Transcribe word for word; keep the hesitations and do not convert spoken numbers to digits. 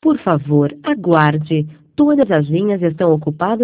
Por favor, aguarde. Todas as linhas estão ocupadas